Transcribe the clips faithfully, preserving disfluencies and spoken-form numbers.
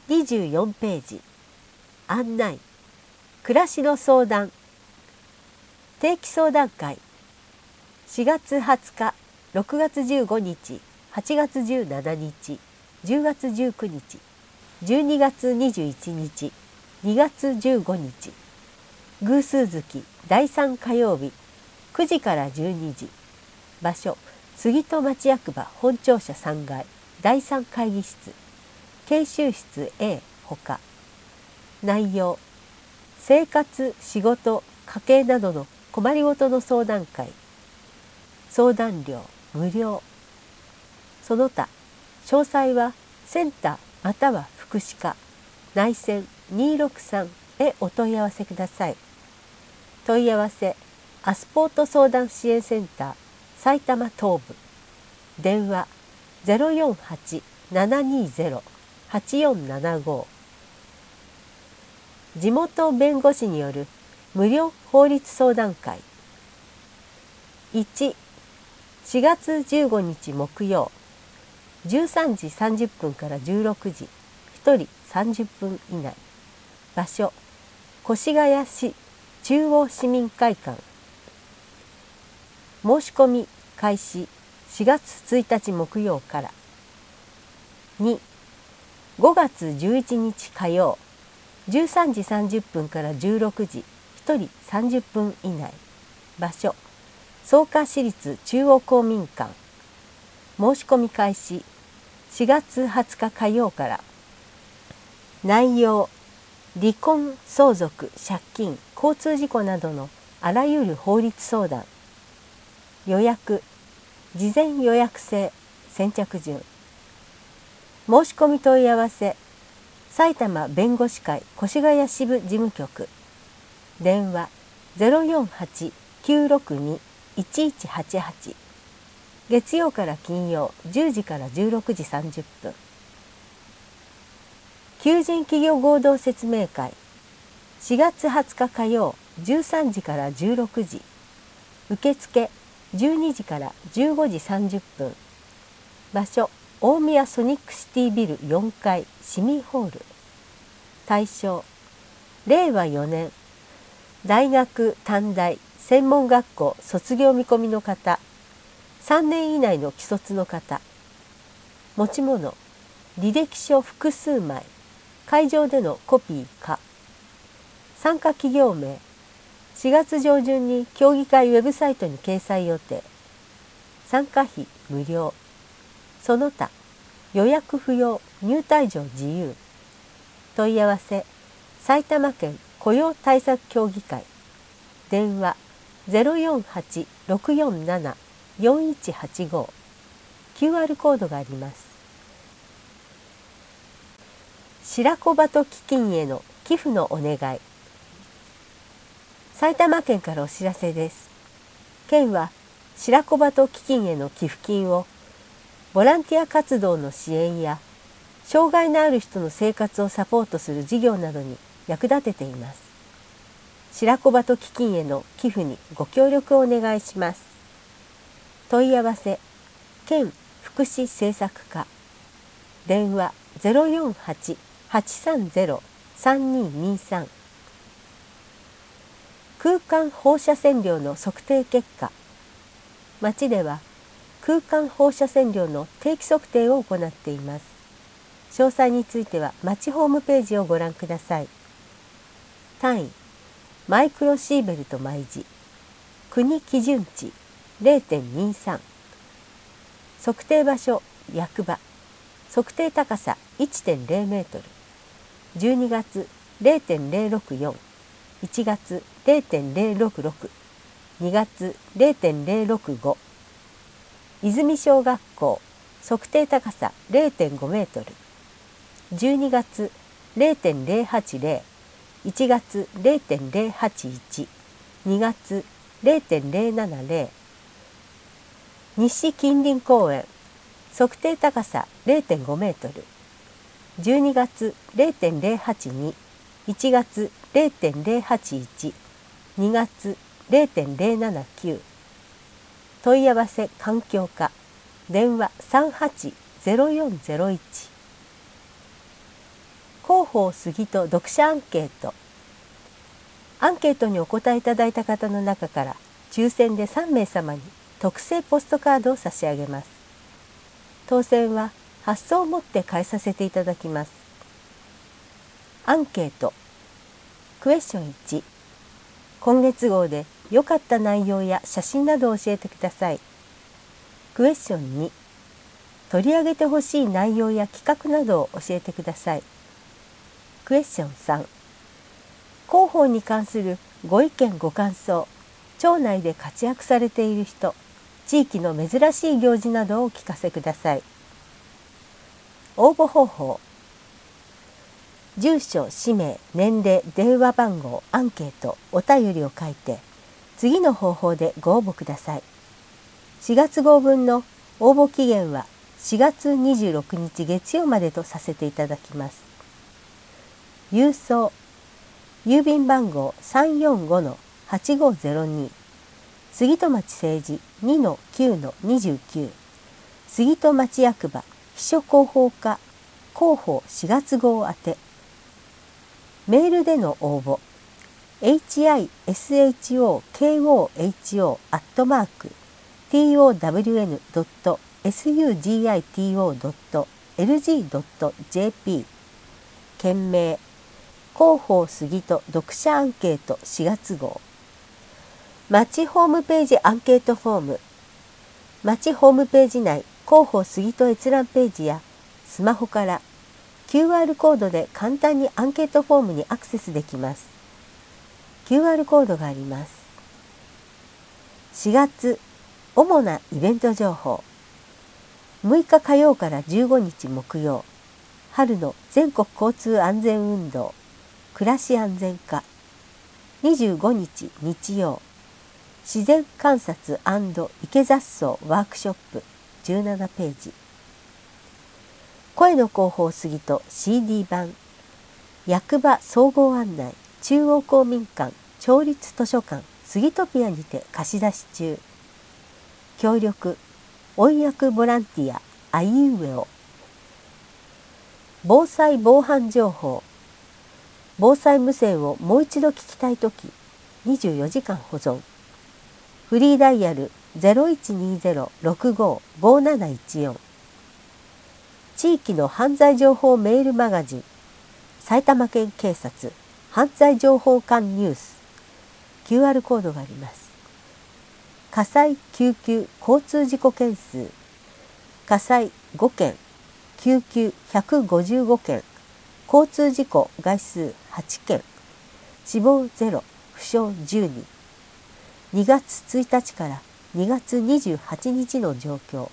にじゅうよんページ。案内。暮らしの相談。定期相談会。しがつはつか、ろくがつじゅうごにち、はちがつじゅうしちにち、じゅうがつじゅうくにち、じゅうにがつにじゅういちにち、にがつじゅうごにち。偶数月だいさん火曜日、くじからじゅうにじ。場所、杉戸町役場本庁舎さんがい、だいさん会議室。研修室 A ほか。内容、生活、仕事、家計などの困りごとの相談会。相談料無料。その他、詳細はセンターまたは福祉課内線にろくさんへお問い合わせください。問い合わせ、アスポート相談支援センター埼玉東部。電話 ゼロよんはち ななにゼロ はちよんななご。地元弁護士による無料法律相談会。いち、しがつじゅうごにち木曜、じゅうさんじさんじゅっぷんからじゅうろくじ、ひとりさんじゅっぷん以内。場所、越谷市中央市民会館。申し込み開始しがつついたち木曜から。に、ごがつじゅういちにち火曜、じゅうさんじさんじゅっぷんからじゅうろくじ、ひとりさんじゅっぷん以内。場所、草加市立中央公民館。申し込み開始しがつはつか火曜から。内容、離婚、相続、借金、交通事故などのあらゆる法律相談。予約、事前予約制、先着順。申し込み問い合わせ、埼玉弁護士会越谷支部事務局。電話 ゼロよんはち きゅうろくに いちいちはちはち。月曜から金曜じゅうじからじゅうろくじさんじゅっぷん。求人企業合同説明会。しがつはつか火曜じゅうさんじからじゅうろくじ。受付じゅうにじからじゅうごじさんじゅっぷん。場所、大宮ソニックシティビルよんかい市民ホール。対象、れいわよねん大学短大専門学校卒業見込みの方、さんねん以内の既卒の方。持ち物、履歴書複数枚、会場でのコピーか。参加企業名、しがつ上旬に協議会ウェブサイトに掲載予定。参加費無料。その他、予約不要、入退場自由。問い合わせ、埼玉県雇用対策協議会。電話 ゼロよんはち ろくよんなな よんいちはちご。キューアール コードがあります。白子鳩基金への寄付のお願い。埼玉県からお知らせです。県は白子鳩基金への寄付金をボランティア活動の支援や障害のある人の生活をサポートする事業などに役立てています。白子鳩基金への寄付にご協力をお願いします。問い合わせ、県福祉政策課。電話 ゼロよんはち はちさんゼロ さんににさん。空間放射線量の測定結果。町では空間放射線量の定期測定を行っています。詳細については町ホームページをご覧ください。単位、マイクロシーベルト毎時。国基準値 れいてんにさん。測定場所、役場。測定高さ いってんれいメートル。じゅうにがつ れいてんれいろくよん。いちがつ れいてんれいろくろく。にがつ れいてんれいろくご。泉小学校、測定高さ れいてんごメートル。じゅうにがつ れいてんれいはちぜろ。いちがつ れいてんれいはちいち。にがつ れいてんれいななぜろ。西近隣公園、測定高さ れいてんごメートル。じゅうにがつ れいてんれいはちに。いちがつ れいてんれいはちいち。にがつ れいてんれいななきゅう。問い合わせ環境課。電話 さんはちゼロよんゼロいち。 広報杉戸読者アンケート。アンケートにお答えいただいた方の中から抽選でさんめいさまに特製ポストカードを差し上げます。当選は発送をもって返させていただきます。アンケートクエスチョンいち、今月号で良かった内容や写真などを教えてください。クエスチョンに、取り上げてほしい内容や企画などを教えてください。クエスチョンさん、広報に関するご意見ご感想、町内で活躍されている人、地域の珍しい行事などをお聞かせください。応募方法、住所、氏名、年齢、電話番号、アンケート、お便りを書いて、次の方法でご応募ください。しがつ号分の応募期限はしがつにじゅうろくにち月曜までとさせていただきます。郵送、郵便番号 さんよんごのはちごゼロに、杉戸町政治 にのきゅうのにじゅうきゅう、杉戸町役場秘書広報課広報しがつ号宛て。メールでの応募、エイチアイエスエイチオーケーオーエイチオー アットマーク ティーオーダブリューエヌドットエスユージーアイティーオードットエルジードットジェーピー、件名広報杉戸読者アンケートしがつ号。町ホームページアンケートフォーム、町ホームページ内広報杉戸閲覧ページやスマホからキューアール コードで簡単にアンケートフォームにアクセスできます。キューアール コードがあります。しがつ、主なイベント情報。むいか火曜からじゅうごにち木曜、春の全国交通安全運動、暮らし安全課。にじゅうごにち日曜、自然観察&池雑草ワークショップじゅうななページ。声の広報杉戸 シーディー 版、役場総合案内中央公民館町立図書館杉戸ピアにて貸し出し中。協力音訳ボランティアあいうえお。防災防犯情報、防災無線をもう一度聞きたいときにじゅうよじかん保存。フリーダイヤル ゼロいちにゼロ ろくご ごなないちよん。地域の犯罪情報メールマガジン、埼玉県警察犯罪情報館ニュース。 キューアール コードがあります。火災救急交通事故件数、火災ごけん、救急ひゃくごじゅうごけん、交通事故害数はちけん、死亡ゼロ、負傷じゅうにん。にがつついたちからにがつにじゅうはちにちの状況。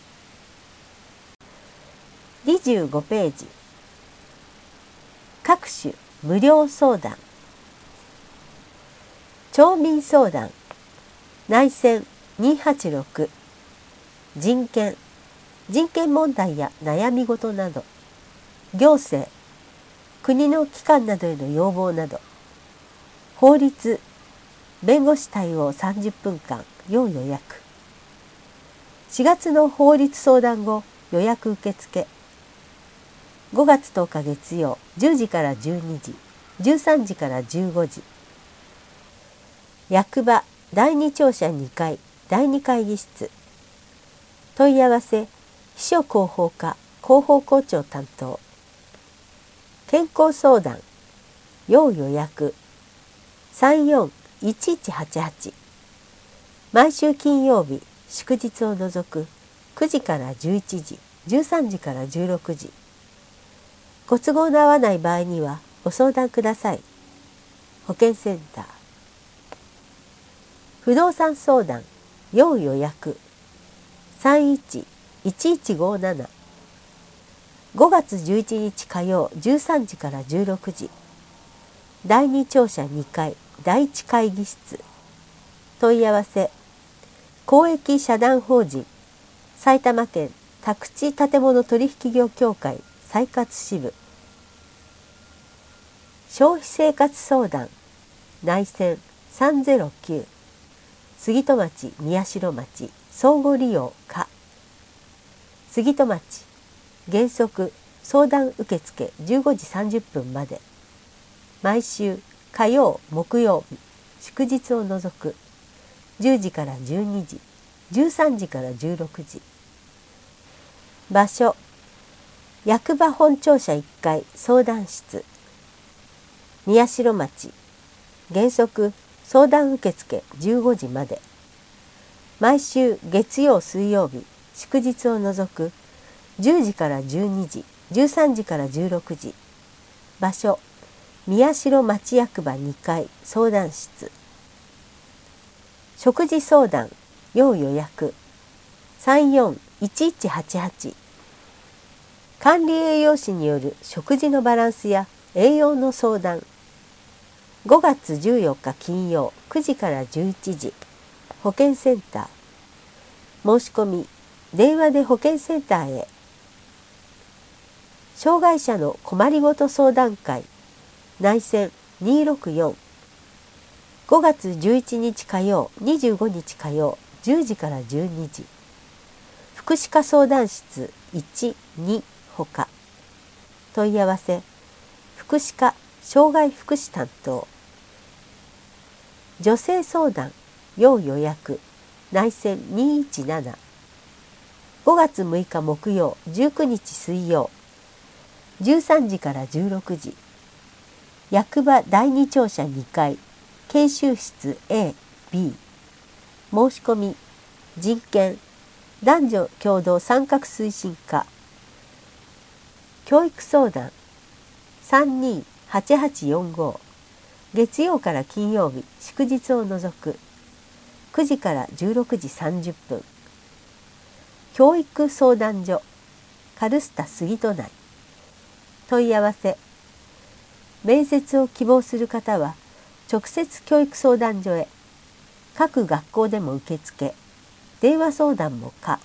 にじゅうごページ、各種無料相談。町民相談、内戦にはちろく、人権、人権問題や悩み事など、行政、国の機関などへの要望など、法律、弁護士対応さんじゅっぷんかん要予約。しがつの法律相談後予約受付。ごがつとおか月曜じゅうじからじゅうにじ、じゅうさんじからじゅうごじ。役場だいに庁舎にかいだいに会議室。問い合わせ秘書広報課広報校長担当。健康相談要予約 さんよんいちいちはちはち。毎週金曜日祝日を除くくじからじゅういちじ、じゅうさんじからじゅうろくじ。ご都合の合わない場合にはご相談ください。保健センター。不動産相談要予約 さんいちいちいちごなな。ごがつじゅういちにち火曜じゅうさんじからじゅうろくじ。だいに庁舎にかいだいいち会議室。問い合わせ公益社団法人埼玉県宅地建物取引業協会再活支部。消費生活相談内線さんゼロきゅう、杉戸町宮代町相互利用課。杉戸町原則相談受付じゅうごじさんじゅっぷんまで。毎週火曜木曜日祝日を除くじゅうじからじゅうにじ、じゅうさんじからじゅうろくじ。場所役場本庁舎いっかい相談室、宮代町。原則相談受付じゅうごじまで。毎週月曜水曜日祝日を除くじゅうじからじゅうにじ、じゅうさんじからじゅうろくじ。場所宮代町役場にかい相談室。食事相談要予約 さんよんいちいちはちはち。管理栄養士による食事のバランスや栄養の相談。ごがつじゅうよっか金曜くじからじゅういちじ。保健センター。申し込み電話で保健センターへ。障害者の困りごと相談会内線にーろくよん。ごがつじゅういちにち火曜にじゅうごにち火曜じゅうじからじゅうにじ。福祉課相談室いち、にほか。問い合わせ福祉課障害福祉担当。女性相談要予約内線にいちなな。ごがつむいか木曜じゅうくにち水曜じゅうさんじからじゅうろくじ。役場だいに庁舎にかい研修室 エー、ビー。申し込み人権男女共同参画推進課。教育相談さんにーはちはちよんご。月曜から金曜日祝日を除くくじからじゅうろくじさんじゅっぷん。教育相談所カルスタ杉戸内。問い合わせ面接を希望する方は直接教育相談所へ。各学校でも受付、電話相談も可。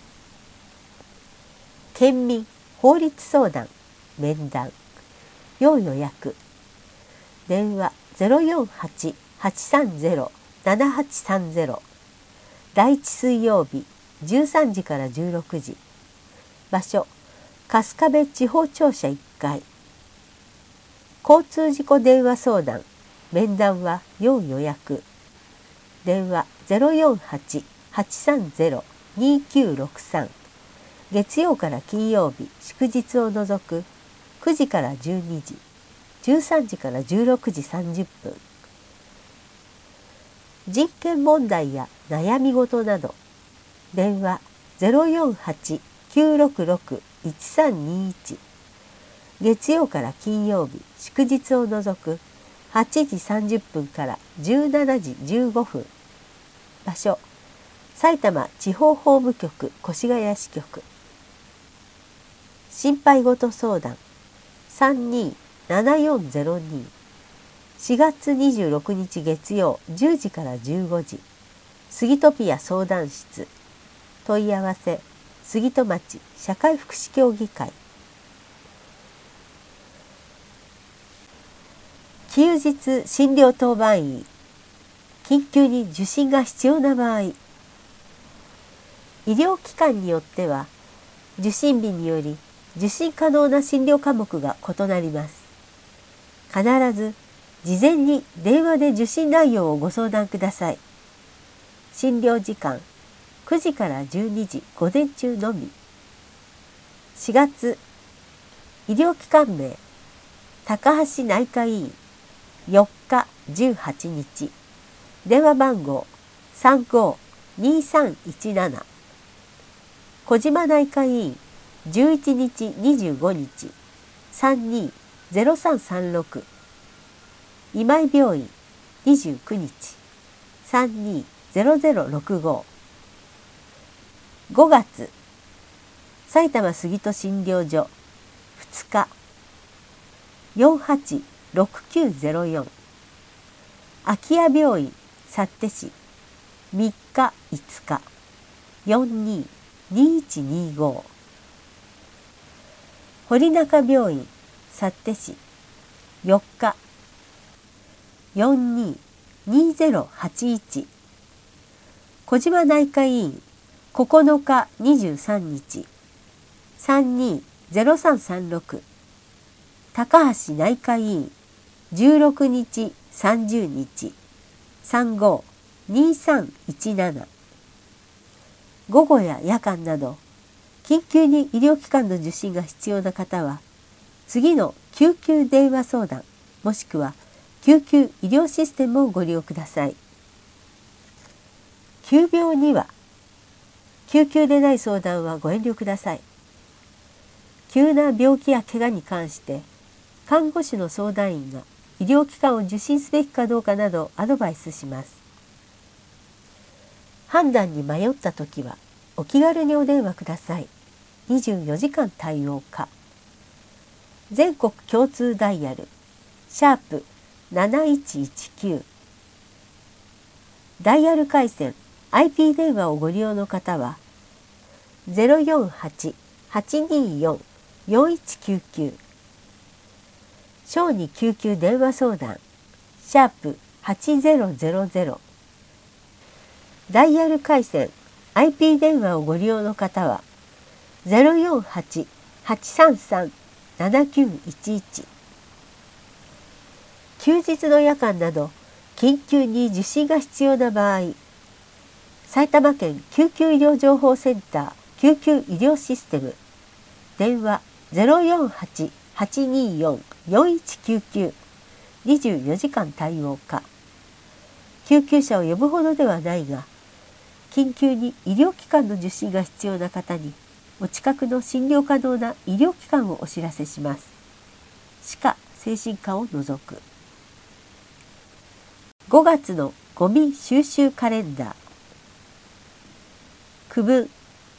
県民法律相談面談要予約。電話 ゼロよんはち はちさんゼロ ななはちさんゼロ。だいいち水曜日じゅうさんじからじゅうろくじ。場所春日部地方庁舎いっかい。交通事故電話相談面談は要予約。電話 ゼロよんはち はちさんゼロ にきゅうろくさん。月曜から金曜日祝日を除くくじからじゅうにじ、じゅうさんじからじゅうろくじさんじゅっぷん。人権問題や悩み事など電話 ゼロよんはち きゅうろくろく いちさんにいち。月曜から金曜日祝日を除くはちじさんじゅっぷんからじゅうしちじじゅうごふん。場所埼玉地方法務局越谷支局。心配事相談 さんにーななよんゼロに。しがつにじゅうろくにち月曜じゅうじからじゅうごじ。杉戸ピア相談室。問い合わせ杉戸町社会福祉協議会。休日診療当番医。緊急に受診が必要な場合。医療機関によっては受診日により受診可能な診療科目が異なります。必ず事前に電話で受診内容をご相談ください。診療時間くじからじゅうにじ午前中のみ。しがつ医療機関名高橋内科医院よっかじゅうはちにち。電話番号 さんごーにーさんいちなな。小島内科医院じゅういちにちにじゅうごにち さんにーゼロさんさんろく。今井病院にじゅうくにち さんにーゼロゼロろくご。ごがつ埼玉杉戸診療所ふつかよんはちろくきゅうゼロよん。空谷病院幸手市みっかいつかよんにーにいちにご。堀中病院幸手市よっかよんにーにゼロはちいち。小島内科医院ここのかにじゅうさんにちさんにーゼロさんさんろく高橋内科医院じゅうろくにちさんじゅうにちさんごにさんいちなな。午後や夜間など緊急に医療機関の受診が必要な方は次の救急電話相談もしくは救急医療システムをご利用ください。急病には救急でない相談はご遠慮ください。急な病気や怪我に関して看護師の相談員が医療機関を受診すべきかどうかなどアドバイスします。判断に迷ったときはお気軽にお電話ください。にじゅうよじかん対応可。全国共通ダイヤルシャープなないちいちきゅう。ダイヤル回線 アイピー 電話をご利用の方は ゼロよんはち はちにーよん よんいちきゅうきゅう。小児救急電話相談シャープはちゼロゼロゼロ。ダイヤル回線 アイピー 電話をご利用の方は ゼロよんはち はちさんさん ななきゅういちいち。休日の夜間など緊急に受診が必要な場合、埼玉県救急医療情報センター救急医療システム電話 ゼロよんはち はちにーよん よんいちきゅうきゅう。 にじゅうよじかん対応可。救急車を呼ぶほどではないが緊急に医療機関の受診が必要な方にお近くの診療可能な医療機関をお知らせします。歯科・精神科を除く。ごがつのゴミ収集カレンダー。区分。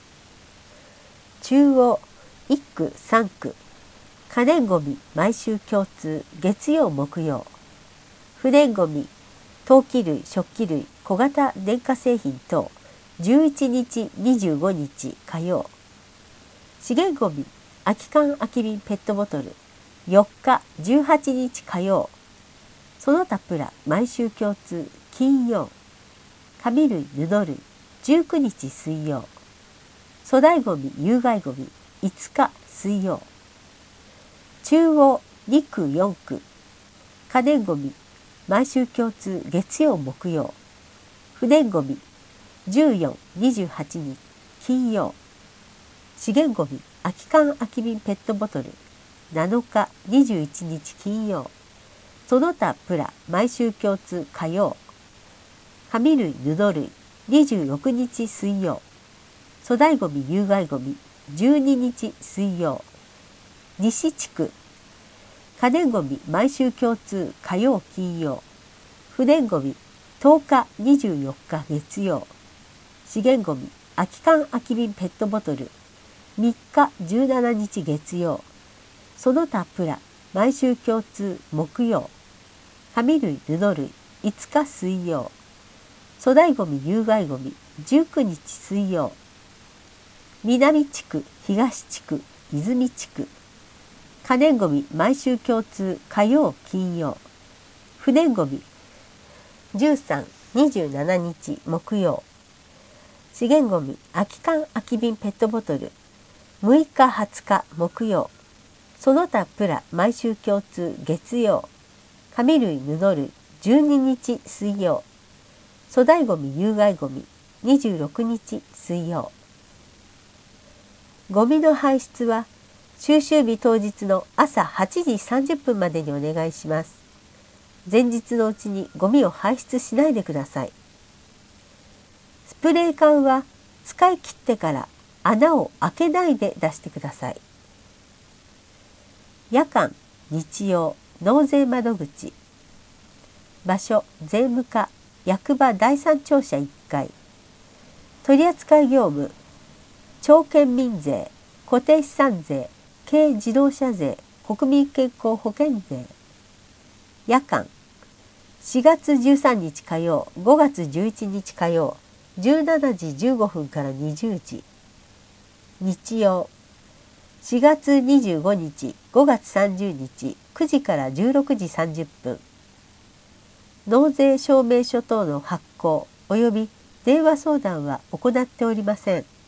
中央いっくさんく可燃ごみ毎週共通月曜木曜。不燃ごみ陶器類食器類小型電化製品等じゅういちにちにじゅうごにち火曜。資源ごみ空き缶空き瓶ペットボトルよっかじゅうはちにち火曜。その他プラ毎週共通金曜。紙類布類じゅうくにち水曜。粗大ごみ有害ごみいつか水曜。中央にくよんく可燃ごみ毎週共通月曜木曜。不燃ごみじゅうよん、にじゅうはちにち金曜。資源ごみ空き缶空き瓶ペットボトルなのかにじゅういちにち金曜。その他プラ毎週共通火曜。紙類布類にじゅうろくにち水曜。粗大ごみ有害ごみじゅうににち水曜。西地区可燃ごみ毎週共通火曜金曜。不燃ごみとおかにじゅうよっか月曜。資源ごみ空き缶空き瓶ペットボトルみっかじゅうしちにち月曜。その他プラ毎週共通木曜。紙類布類いつか水曜。粗大ごみ有害ごみじゅうくにち水曜。南地区東地区泉地区可燃ごみ毎週共通火曜金曜。不燃ごみじゅうさん、にじゅうしちにち木曜。資源ごみ空き缶空き瓶ペットボトルむいかはつか木曜。その他プラ毎週共通月曜。紙類布類じゅうににち水曜。粗大ごみ有害ごみにじゅうろくにち水曜。ゴミの排出は収集日当日の朝はちじさんじゅっぷんまでにお願いします。前日のうちにゴミを排出しないでください。スプレー缶は使い切ってから穴を開けないで出してください。夜間、日曜、納税窓口。場所、税務課、役場だいさん庁舎いっかい。取扱業務、町県民税、固定資産税、軽自動車税、国民健康保険税。夜間、しがつじゅうさんにち火曜、ごがつじゅういちにち火曜、じゅうしちじじゅうごふんからにじゅうじ。日曜、しがつにじゅうごにち、ごがつさんじゅうにち、くじからじゅうろくじさんじゅっぷん。納税証明書等の発行及び電話相談は行っておりません。